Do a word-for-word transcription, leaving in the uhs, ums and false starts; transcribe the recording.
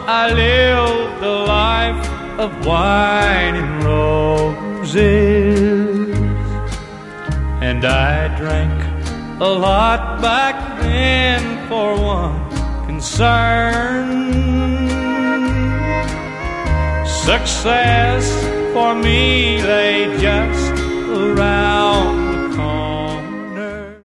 I lived a life of wine and roses, and I drank a lot back then for one concern. Success for me lay just around